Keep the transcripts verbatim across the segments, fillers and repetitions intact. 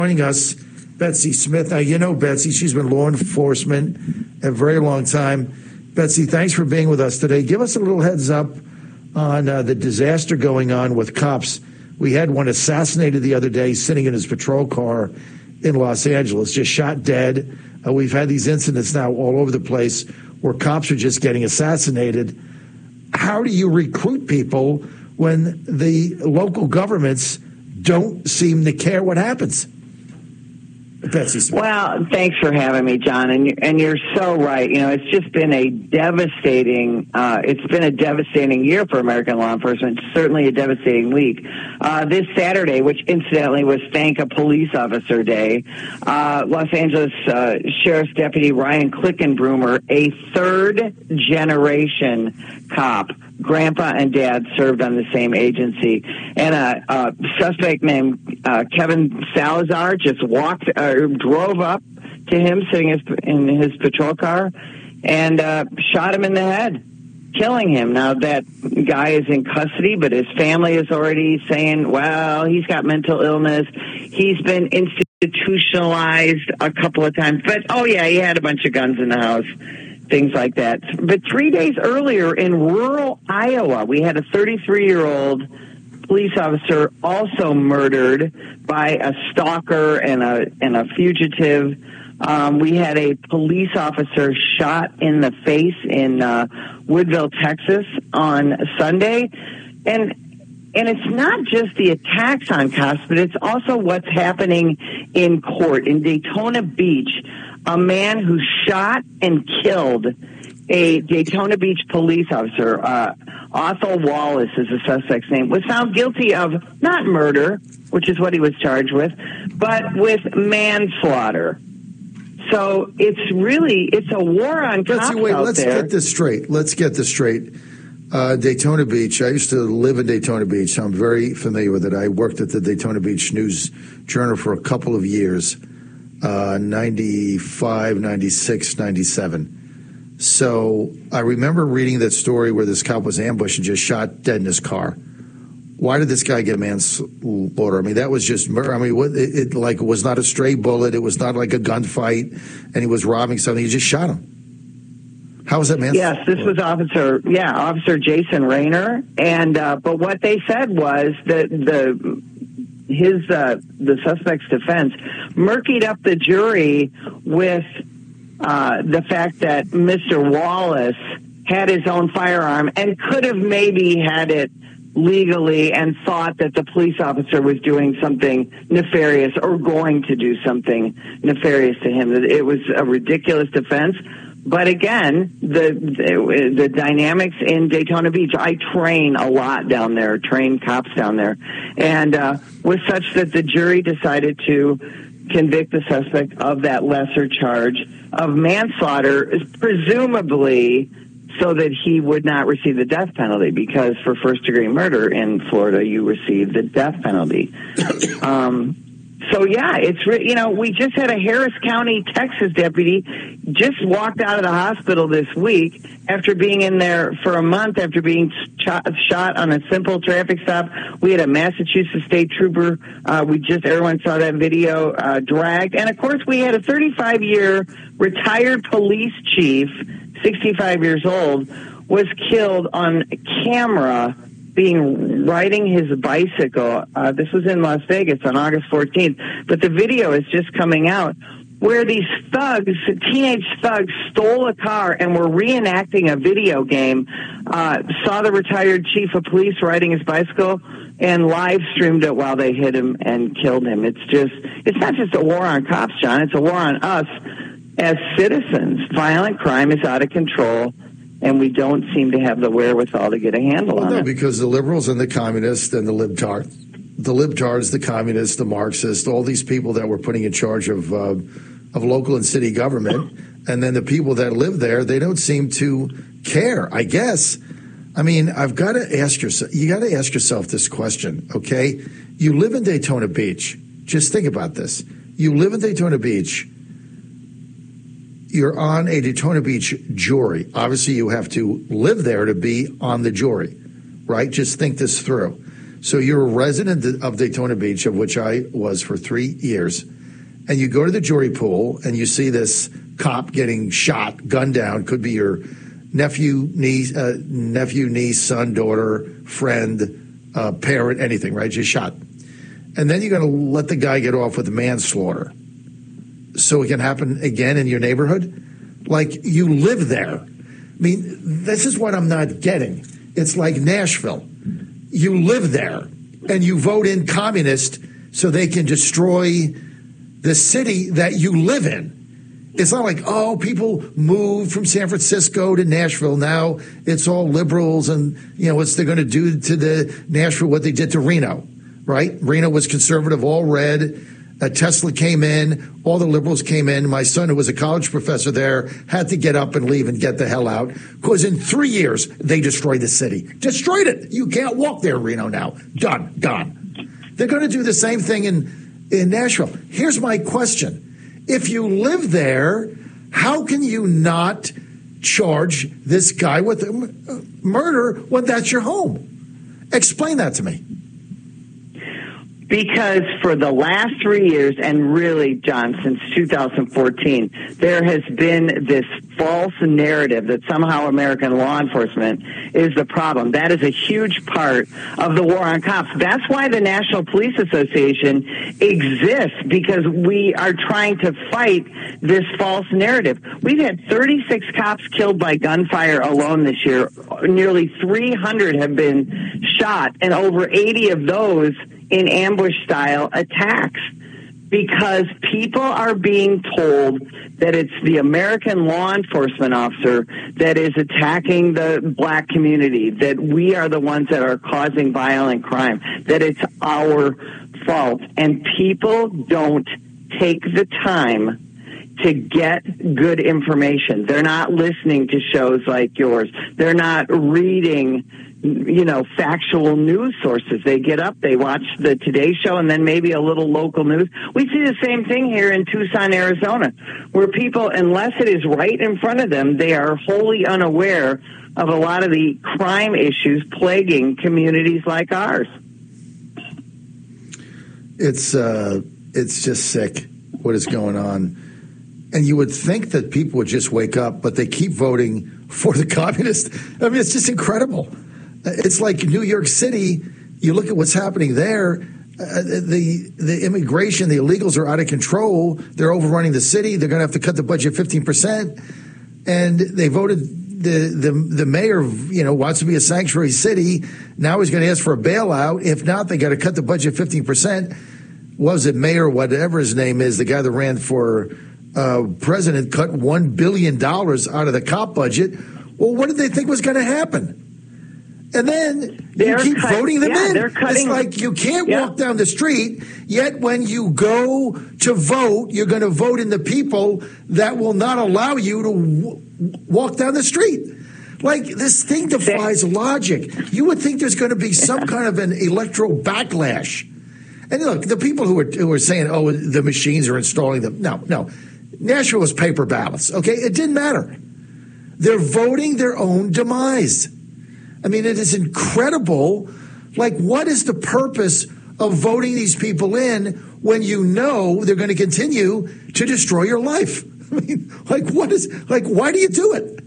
Joining us, Betsy Smith. Now, you know Betsy. She's been law enforcement a very long time. Betsy, thanks for being with us today. Give us a little heads up on uh, the disaster going on with cops. We had one assassinated the other day sitting in his patrol car in Los Angeles, just shot dead. Uh, we've had these incidents now all over the place where cops are just getting assassinated. How do you recruit people when the local governments don't seem to care what happens? Betsy Smith. Well, thanks for having me, John. And, you, and you're so right. You know, it's just been a devastating, uh, it's been a devastating year for American law enforcement, certainly a devastating week. Uh, this Saturday, which incidentally was Thank a Police Officer Day, uh, Los Angeles uh, Sheriff's Deputy Ryan Klickenbroomer, a third generation cop, grandpa and dad served on the same agency, and a, a suspect named uh, Kevin Salazar just walked, uh, drove up to him sitting his, in his patrol car and uh, shot him in the head, killing him. Now that guy is in custody, but his family is already saying, well, he's got mental illness. He's been institutionalized a couple of times, but oh yeah, he had a bunch of guns in the house. Things like that. But three days earlier in rural Iowa, we had a thirty-three-year-old police officer also murdered by a stalker and a and a fugitive. Um, we had a police officer shot in the face in uh, Woodville, Texas on Sunday. And And it's not just the attacks on cops, but it's also what's happening in court. In Daytona Beach, a man who shot and killed a Daytona Beach police officer, uh, Othel Wallace is the suspect's name, was found guilty of not murder, which is what he was charged with, but with manslaughter. So it's really, it's a war on cops Betsy, wait, out let's there. get this straight. Let's get this straight. Uh, Daytona Beach. I used to live in Daytona Beach, so I'm very familiar with it. I worked at the Daytona Beach News Journal for a couple of years, uh, ninety-five, ninety-six, ninety-seven. So I remember reading that story where this cop was ambushed and just shot dead in his car. Why did this guy get manslaughter? I mean, that was just murder. I mean, what, it, it like it was not a stray bullet. It was not like a gunfight, and he was robbing something. He just shot him. How was that manslaughter? Yes, this was Officer, yeah, Officer Jason Rayner, and uh, but what they said was that the his uh, the suspect's defense murkied up the jury with uh, the fact that Mister Wallace had his own firearm and could have maybe had it legally and thought that the police officer was doing something nefarious or going to do something nefarious to him. It was a ridiculous defense. But again, the, the the dynamics in Daytona Beach, I train a lot down there, train cops down there, and uh, was such that the jury decided to convict the suspect of that lesser charge of manslaughter, presumably so that he would not receive the death penalty, because for first-degree murder in Florida, you receive the death penalty. Um So, yeah, it's, you know, we just had a Harris County, Texas deputy just walked out of the hospital this week after being in there for a month, after being shot, shot on a simple traffic stop. We had a Massachusetts state trooper. Uh, we just, everyone saw that video, uh, dragged. And, of course, we had a thirty-five-year retired police chief, sixty-five years old, was killed on camera being riding his bicycle. Uh, this was in Las Vegas on August fourteenth, but the video is just coming out where these thugs, teenage thugs, stole a car and were reenacting a video game, uh, saw the retired chief of police riding his bicycle and live streamed it while they hit him and killed him. It's just, it's not just a war on cops, John. It's a war on us as citizens. Violent crime is out of control, and we don't seem to have the wherewithal to get a handle well, on no, it. Because the liberals and the communists and the libtards, the libtards, the communists, the Marxists, all these people that were putting in charge of uh, of local and city government, and then the people that live there, they don't seem to care, I guess. I mean, I've got to ask yourself, you got to ask yourself this question, okay? You live in Daytona Beach. Just think about this. You live in Daytona Beach. You're on a Daytona Beach jury. Obviously, you have to live there to be on the jury, right? Just think this through. So you're a resident of Daytona Beach, of which I was for three years, and you go to the jury pool and you see this cop getting shot, gunned down, could be your nephew, niece, uh, nephew, niece, son, daughter, friend, uh, parent, anything, right? Just shot. And then you're going to let the guy get off with manslaughter so it can happen again in your neighborhood? Like, you live there. I mean, this is what I'm not getting. It's like Nashville. You live there, and you vote in communist so they can destroy the city that you live in. It's not like, oh, people moved from San Francisco to Nashville. Now it's all liberals, and, you know, what's they're going to do to the Nashville, what they did to Reno, right? Reno was conservative, all red. Uh, Tesla came in, all the liberals came in. My son, who was a college professor there, had to get up and leave and get the hell out, because in three years, they destroyed the city. Destroyed it. You can't walk there, Reno, now. Done. Gone. They're going to do the same thing in, in Nashville. Here's my question. If you live there, how can you not charge this guy with murder when that's your home? Explain that to me. Because for the last three years, and really, John, since two thousand fourteen, there has been this false narrative that somehow American law enforcement is the problem. That is a huge part of the war on cops. That's why the National Police Association exists, because we are trying to fight this false narrative. We've had thirty-six cops killed by gunfire alone this year. Nearly three hundred have been shot, and over eighty of those in ambush-style attacks, because people are being told that it's the American law enforcement officer that is attacking the black community, that we are the ones that are causing violent crime, that it's our fault. And people don't take the time to get good information. They're not listening to shows like yours. They're not reading, you know, factual news sources. They get up, they watch the Today Show, and then maybe a little local news. We see the same thing here in Tucson, Arizona, where people, unless it is right in front of them, they are wholly unaware of a lot of the crime issues plaguing communities like ours. It's uh, it's just sick what is going on. And you would think that people would just wake up, but they keep voting for the communists. I mean, it's just incredible. It's like New York City. You look at what's happening there. Uh, the the immigration, the illegals are out of control. They're overrunning the city. They're going to have to cut the budget fifteen percent. And they voted the the the mayor, you know, wants to be a sanctuary city. Now he's going to ask for a bailout. If not, they got to cut the budget fifteen percent. Was it Mayor, whatever his name is, the guy that ran for uh, president, cut one billion dollars out of the cop budget? Well, what did they think was going to happen? And then they're you keep cut, voting them yeah, in. They're cutting, it's like you can't yeah. walk down the street, yet when you go to vote, you're going to vote in the people that will not allow you to w- walk down the street. Like, this thing defies logic. You would think there's going to be some kind of an electoral backlash. And look, the people who are, who are saying, oh, the machines are installing them. No, no. Nashville was paper ballots, okay? It didn't matter. They're voting their own demise. I mean, it is incredible. Like, what is the purpose of voting these people in when you know they're going to continue to destroy your life? I mean, like, what is, like, why do you do it?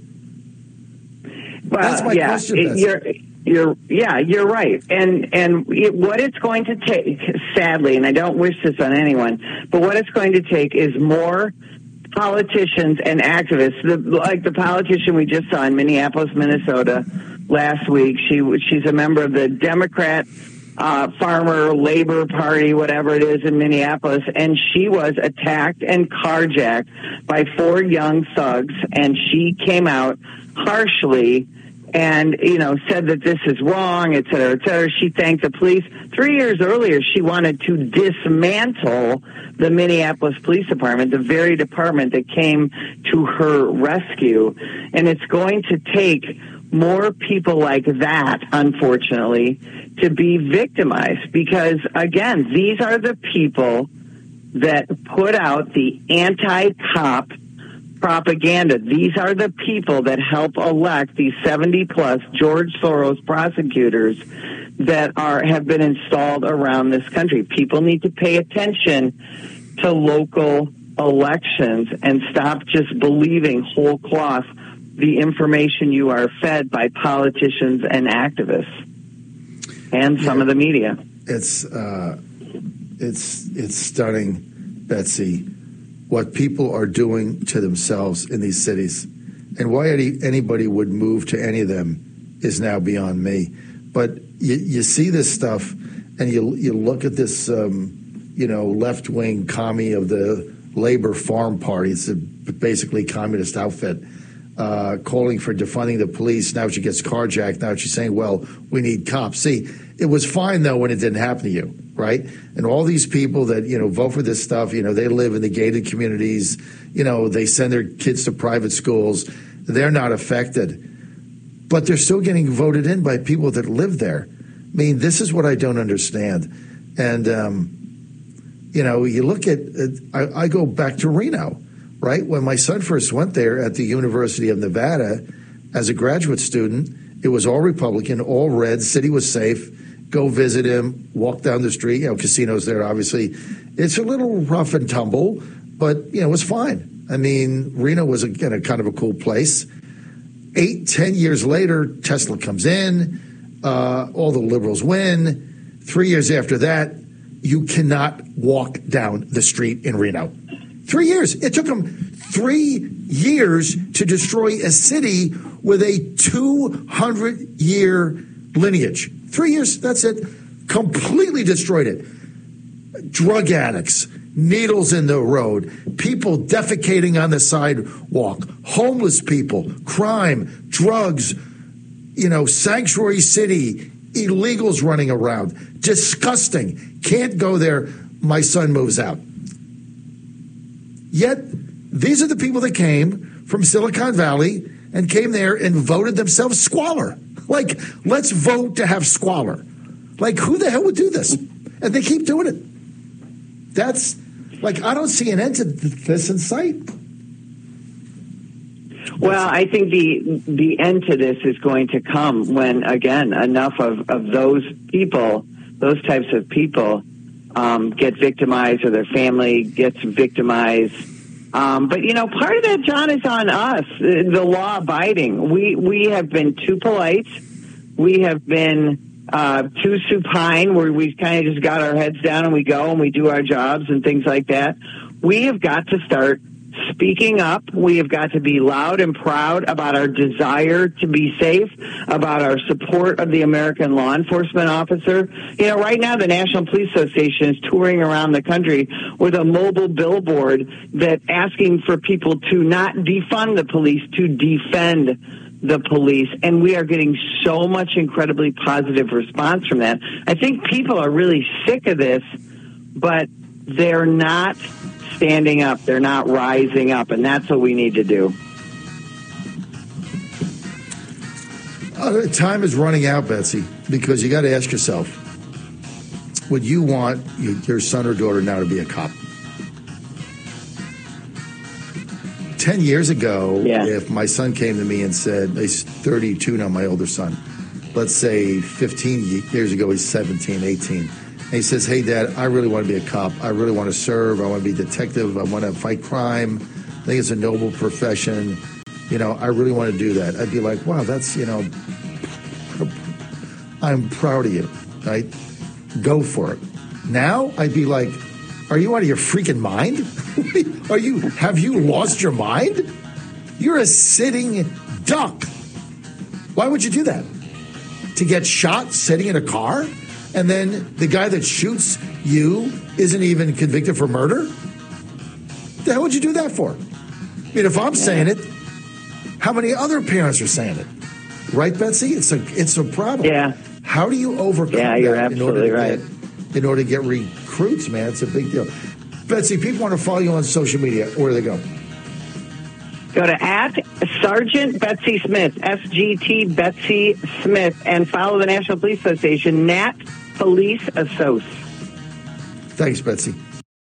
Well, That's my yeah, question. It, you're, you're, yeah, you're right. And, and it, what it's going to take, sadly, and I don't wish this on anyone, but what it's going to take is more politicians and activists, the, like the politician we just saw in Minneapolis, Minnesota last week. She she's a member of the Democrat uh, Farmer Labor Party, whatever it is, in Minneapolis, and she was attacked and carjacked by four young thugs, and she came out harshly and, you know, said that this is wrong, et cetera, et cetera. She thanked the police. Three years earlier, she wanted to dismantle the Minneapolis Police Department, the very department that came to her rescue. And it's going to take more people like that, unfortunately, to be victimized. Because, again, these are the people that put out the anti-cop propaganda. These are the people that help elect these seventy plus George Soros prosecutors that are have been installed around this country. People need to pay attention to local elections and stop just believing whole cloth the information you are fed by politicians and activists and some yeah, of the media. It's uh, it's it's stunning, Betsy, what people are doing to themselves in these cities, and why any, anybody would move to any of them is now beyond me. But you, you see this stuff, and you you look at this, um, you know, left wing commie of the Labor Farm Party. It's a basically communist outfit. Uh, calling for defunding the police. Now she gets carjacked. Now she's saying, well, we need cops. See, it was fine, though, when it didn't happen to you, right? And all these people that, you know, vote for this stuff, you know, they live in the gated communities. You know, they send their kids to private schools. They're not affected. But they're still getting voted in by people that live there. I mean, this is what I don't understand. And, um, you know, you look at, uh, I, I go back to Reno. Right? When my son first went there at the University of Nevada as a graduate student, it was all Republican, all red, city was safe. Go visit him, walk down the street, you know, casinos there, obviously. It's a little rough and tumble, but, you know, it was fine. I mean, Reno was, again, a kind of a cool place. Eight, ten years later, Tesla comes in, uh, all the liberals win. Three years after that, you cannot walk down the street in Reno. Three years. It took them three years to destroy a city with a two hundred year lineage. Three years, that's it. Completely destroyed it. Drug addicts, needles in the road, people defecating on the sidewalk, homeless people, crime, drugs, you know, sanctuary city, illegals running around. Disgusting. Can't go there. My son moves out. Yet, these are the people that came from Silicon Valley and came there and voted themselves squalor. Like, let's vote to have squalor. Like, who the hell would do this? And they keep doing it. That's, like, I don't see an end to this in sight. Well, I think the the end to this is going to come when, again, enough of, of those people, those types of people, Um, get victimized or their family gets victimized. Um, but, you know, part of that, John, is on us, the law abiding. We, we have been too polite. We have been uh, too supine, where we kind of just got our heads down and we go and we do our jobs and things like that. We have got to start speaking up. We have got to be loud and proud about our desire to be safe, about our support of the American law enforcement officer. You know, right now the National Police Association is touring around the country with a mobile billboard that asking for people to not defund the police, to defend the police. And we are getting so much incredibly positive response from that. I think people are really sick of this, but they're not standing up. They're not rising up, and that's what we need to do. Uh, time is running out, Betsy, because you got to ask yourself, would you want your son or daughter now to be a cop? Ten years ago, yeah. If my son came to me and said, he's thirty-two now, my older son, let's say fifteen years ago, he's seventeen, eighteen, and he says, hey, Dad, I really want to be a cop. I really want to serve. I want to be a detective. I want to fight crime. I think it's a noble profession. You know, I really want to do that. I'd be like, wow, that's, you know, I'm proud of you, right? Go for it. Now, I'd be like, are you out of your freaking mind? Are you, have you lost your mind? You're a sitting duck. Why would you do that? To get shot sitting in a car? And then the guy that shoots you isn't even convicted for murder? The hell would you do that for? I mean, if I'm saying it, how many other parents are saying it? Right, Betsy? It's a it's a problem. Yeah. How do you overcome yeah, you're that in order, absolutely to right. get, in order to get recruits, man? It's a big deal. Betsy, people want to follow you on social media. Where do they go? Go to at Sergeant Betsy Smith, S G T Betsy Smith, and follow the National Police Association, Nat Police Assoc. Thanks, Betsy.